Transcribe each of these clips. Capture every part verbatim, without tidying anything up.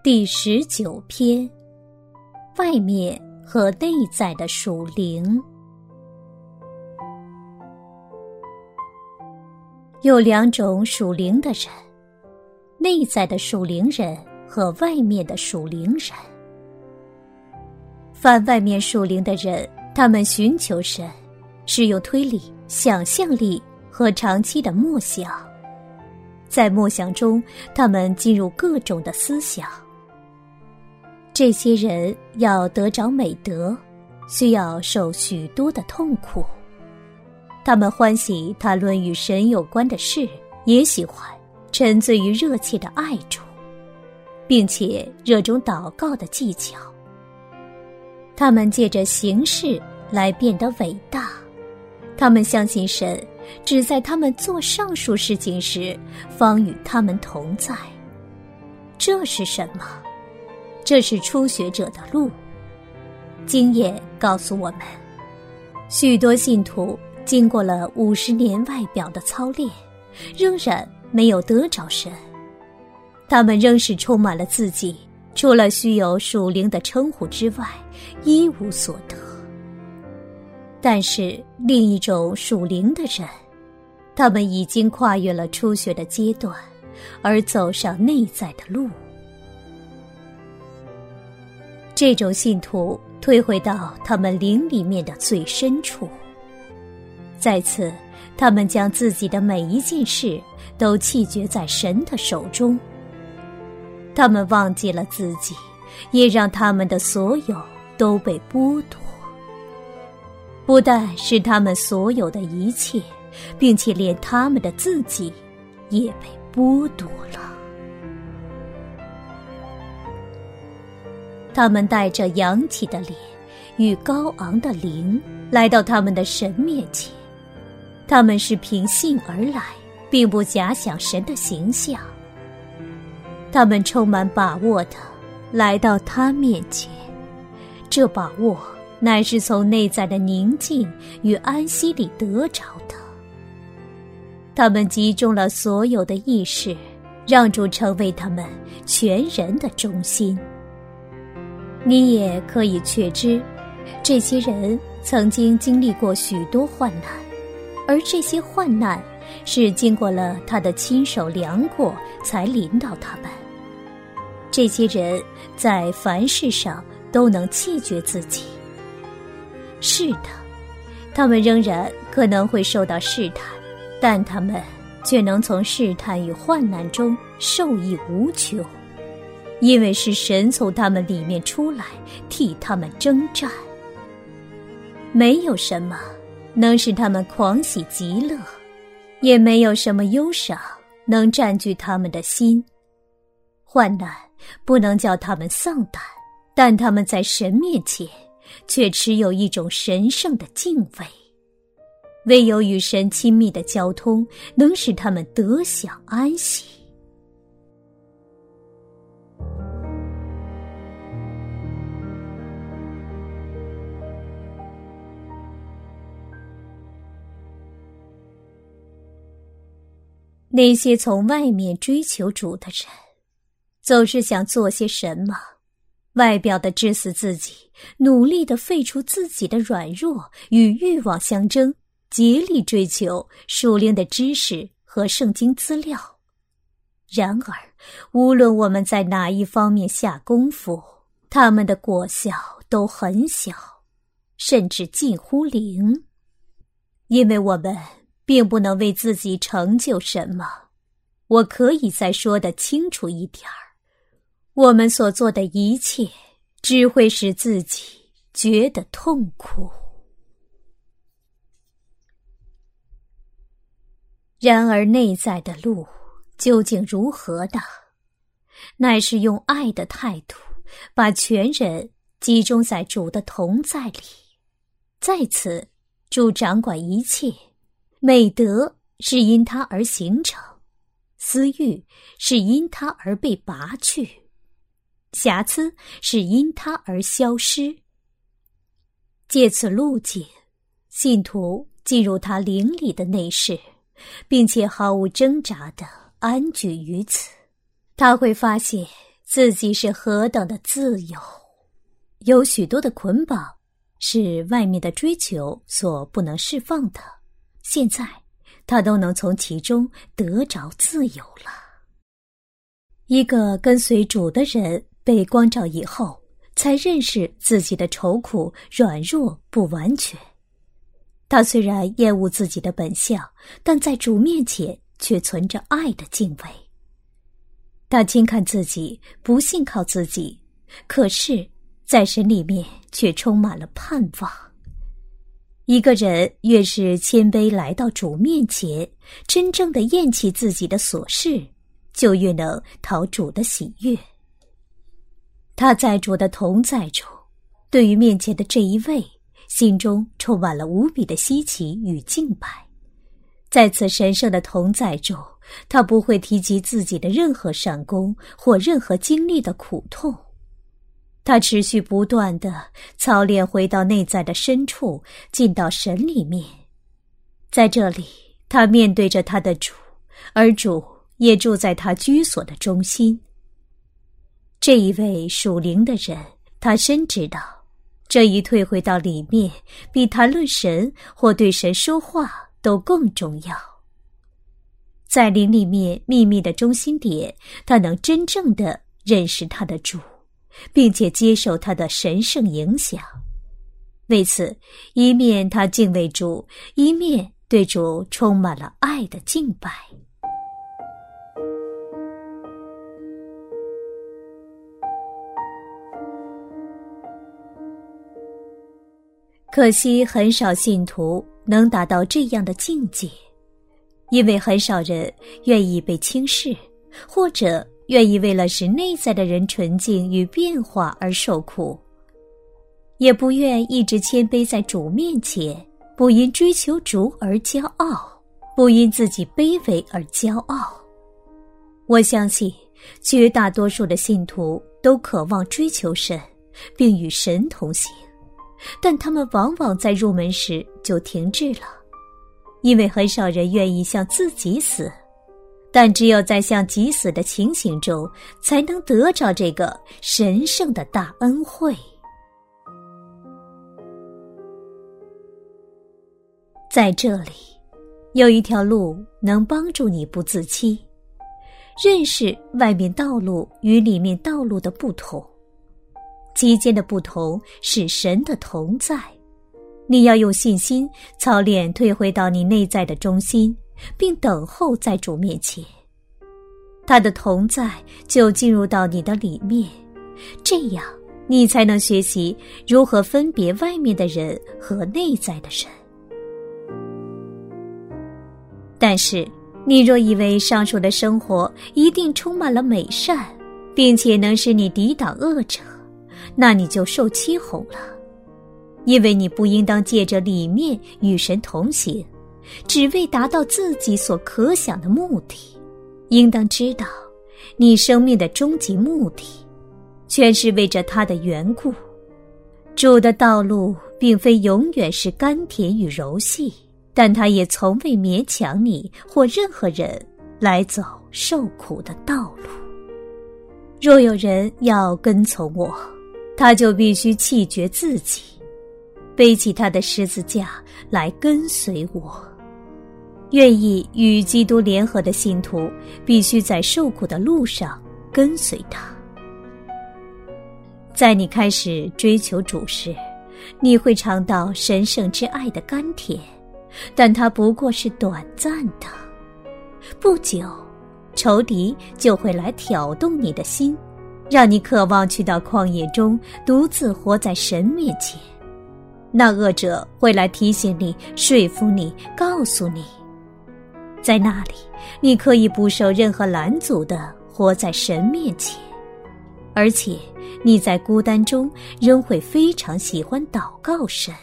第十九篇，外面和内在的属灵。有两种属灵的人，内在的属灵人和外面的属灵人。凡外面属灵的人，他们寻求神，是有推理、想象力和长期的默想。在默想中，他们进入各种的思想。这些人要得着美德，需要受许多的痛苦。他们欢喜谈论与神有关的事，也喜欢沉醉于热切的爱中，并且热衷祷告的技巧。他们借着行事来变得伟大。他们相信神只在他们做上述事情时方与他们同在。这是什么？这是初学者的路。经验告诉我们，许多信徒经过了五十年外表的操练，仍然没有得着神。他们仍是充满了自己，除了虚有属灵的称呼之外，一无所得。但是另一种属灵的人，他们已经跨越了初学的阶段，而走上内在的路。这种信徒退回到他们灵里面的最深处，在此他们将自己的每一件事都弃绝在神的手中。他们忘记了自己，也让他们的所有都被剥夺。不但是他们所有的一切，并且连他们的自己也被剥夺了。他们带着扬起的脸与高昂的灵来到他们的神面前。他们是凭信而来，并不假想神的形象。他们充满把握的来到他面前，这把握乃是从内在的宁静与安息里得着的。他们集中了所有的意识，让主成为他们全人的中心。你也可以确知，这些人曾经经历过许多患难，而这些患难是经过了他的亲手量过才临到他们。这些人在凡事上都能弃绝自己。是的，他们仍然可能会受到试探，但他们却能从试探与患难中受益无穷，因为是神从他们里面出来替他们征战。没有什么能使他们狂喜极乐，也没有什么忧伤能占据他们的心。患难不能叫他们丧胆，但他们在神面前却持有一种神圣的敬畏。唯有与神亲密的交通能使他们得享安息。那些从外面追求主的人，总是想做些什么，外表的致死自己，努力地废除自己的软弱，与欲望相争，竭力追求属灵的知识和圣经资料。然而，无论我们在哪一方面下功夫，他们的果效都很小，甚至近乎零。因为我们并不能为自己成就什么。我可以再说得清楚一点儿，我们所做的一切只会使自己觉得痛苦。然而内在的路究竟如何呢？乃是用爱的态度，把全人集中在主的同在里。在此，主掌管一切，美德是因他而形成，私欲是因他而被拔去，瑕疵是因他而消失。借此路径，信徒进入他灵里的内室，并且毫无挣扎地安居于此。他会发现自己是何等的自由。有许多的捆绑是外面的追求所不能释放的，现在他都能从其中得着自由了。一个跟随主的人被光照以后，才认识自己的愁苦、软弱、不完全。他虽然厌恶自己的本相，但在主面前却存着爱的敬畏。他轻看自己，不信靠自己，可是在神里面却充满了盼望。一个人越是谦卑来到主面前，真正的厌弃自己的琐事，就越能讨主的喜悦。他在主的同在中，对于面前的这一位，心中充满了无比的稀奇与敬拜。在此神圣的同在中，他不会提及自己的任何善功或任何经历的苦痛。他持续不断地操练回到内在的深处，进到神里面。在这里，他面对着他的主，而主也住在他居所的中心。这一位属灵的人，他深知道，这一退回到里面，比谈论神或对神说话都更重要。在灵里面秘密的中心点，他能真正的认识他的主，并且接受他的神圣影响。为此，一面他敬畏主，一面对主充满了爱的敬拜。可惜很少信徒能达到这样的境界，因为很少人愿意被轻视，或者愿意为了使内在的人纯净与变化而受苦，也不愿一直谦卑在主面前，不因追求主而骄傲，不因自己卑微而骄傲。我相信绝大多数的信徒都渴望追求神，并与神同行，但他们往往在入门时就停滞了，因为很少人愿意向自己死，但只有在向己死的情形中，才能得着这个神圣的大恩惠。在这里，有一条路能帮助你不自欺，认识外面道路与里面道路的不同。其间的不同是神的同在，你要用信心操练退回到你内在的中心，并等候在主面前，他的同在就进入到你的里面，这样你才能学习如何分别外面的人和内在的人。但是你若以为上述的生活一定充满了美善，并且能使你抵挡恶者，那你就受欺哄了，因为你不应当借着里面与神同行，只为达到自己所可想的目的。应当知道，你生命的终极目的，全是为着他的缘故。主的道路并非永远是甘甜与柔细，但他也从未勉强你或任何人来走受苦的道路。若有人要跟从我，他就必须弃绝自己，背起他的十字架来跟随我。愿意与基督联合的信徒，必须在受苦的路上跟随他。在你开始追求主时，你会尝到神圣之爱的甘甜，但它不过是短暂的。不久，仇敌就会来挑动你的心，让你渴望去到旷野中独自活在神面前。那恶者会来提醒你，说服你，告诉你，在那里你可以不受任何拦阻地活在神面前，而且你在孤单中仍会非常喜欢祷告神。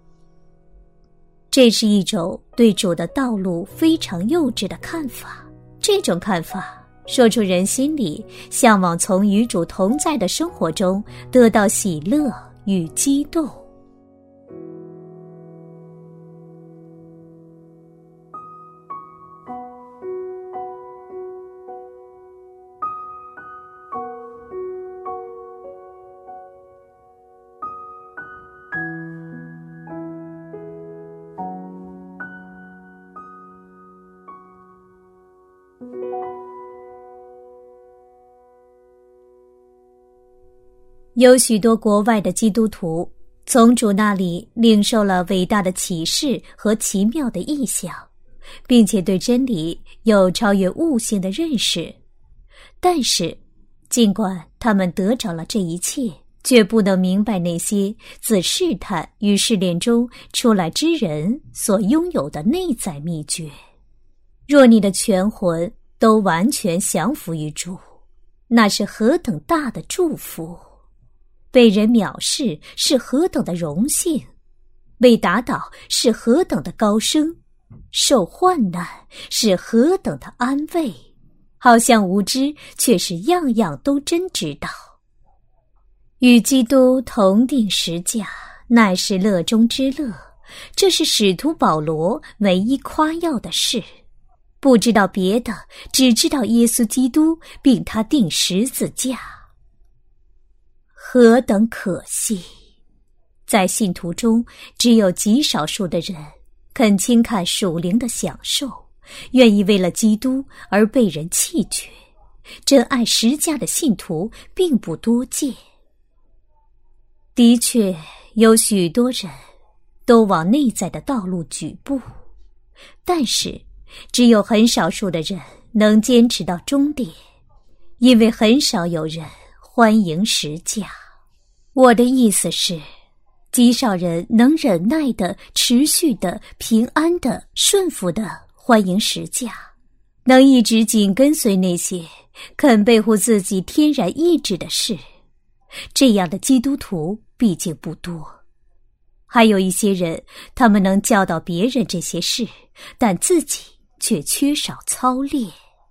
这是一种对主的道路非常幼稚的看法，这种看法说出人心里向往从与主同在的生活中得到喜乐与激动。 有许多国外的基督徒从主那里领受了伟大的启示和奇妙的异象，并且对真理有超越悟性的认识。但是，尽管他们得着了这一切，却不能明白那些自试探与试炼中出来之人所拥有的内在秘诀。若你的全魂都完全降服于主，那是何等大的祝福！被人藐视是何等的荣幸，被打倒是何等的高升，受患难是何等的安慰，好像无知，却是样样都真知道。与基督同定十架，乃是乐中之乐，这是使徒保罗唯一夸耀的事。不知道别的，只知道耶稣基督，并他定十字架。何等可惜！在信徒中，只有极少数的人肯轻看属灵的享受，愿意为了基督而被人弃绝。真爱十架的信徒并不多见。的确，有许多人都往内在的道路举步，但是只有很少数的人能坚持到终点，因为很少有人欢迎十架。我的意思是，极少人能忍耐的、持续的、平安的、顺服的欢迎十架，能一直紧跟随那些肯背负自己天然意志的事。这样的基督徒毕竟不多。还有一些人，他们能教导别人这些事，但自己却缺少操练。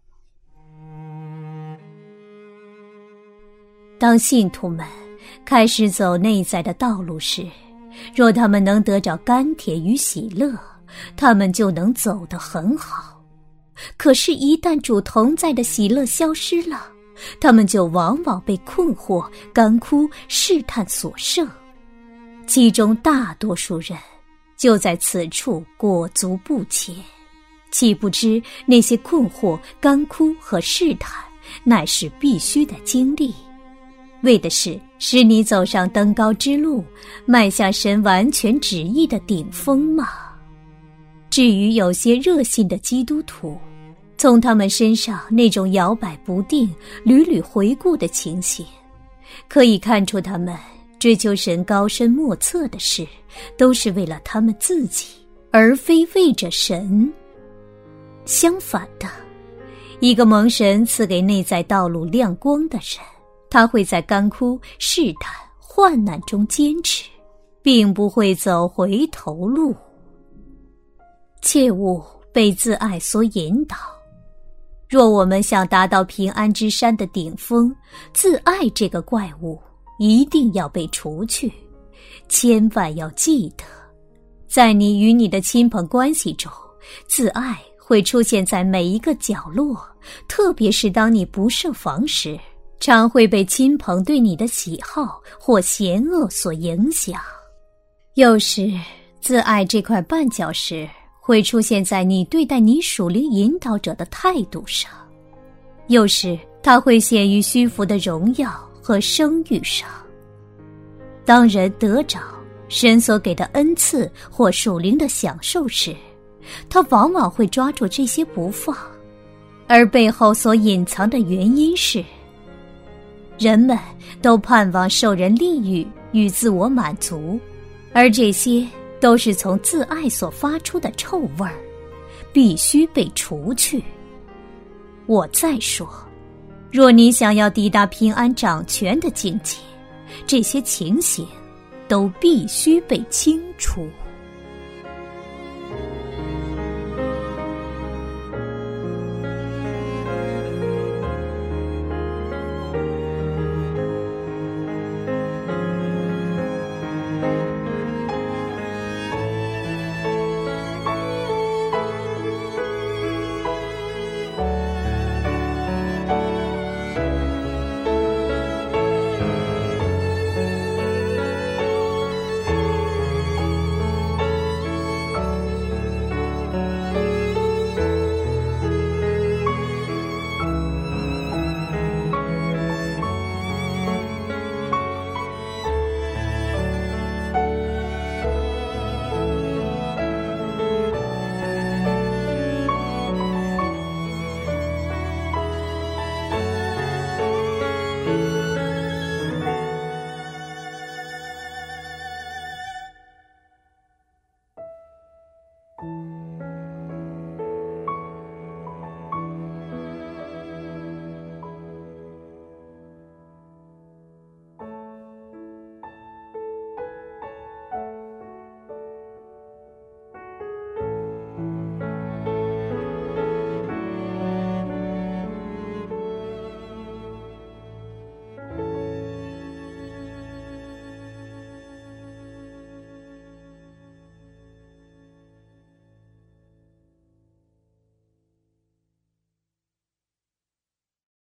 当信徒们开始走内在的道路时，若他们能得着甘甜与喜乐，他们就能走得很好。可是，一旦主同在的喜乐消失了，他们就往往被困惑、干枯、试探所胜。其中大多数人就在此处裹足不前，岂不知那些困惑、干枯和试探乃是必须的经历，为的是使你走上登高之路，迈向神完全旨意的顶峰吗？至于有些热心的基督徒，从他们身上那种摇摆不定、屡屡回顾的情形，可以看出他们追求神高深莫测的事，都是为了他们自己，而非为着神。相反的，一个蒙神赐给内在道路亮光的人，他会在干枯、试探、患难中坚持，并不会走回头路。切勿被自爱所引导。若我们想达到平安之山的顶峰，自爱这个怪物一定要被除去。千万要记得，在你与你的亲朋关系中，自爱会出现在每一个角落，特别是当你不设防时，常会被亲朋对你的喜好或嫌恶所影响。有时，自爱这块绊脚石会出现在你对待你属灵引导者的态度上，有时它会显于虚浮的荣耀和声誉上。当人得着神所给的恩赐或属灵的享受时，他往往会抓住这些不放，而背后所隐藏的原因是，人们都盼望受人利益与自我满足，而这些都是从自爱所发出的臭味儿，必须被除去。我再说，若你想要抵达平安掌权的境界，这些情形都必须被清除。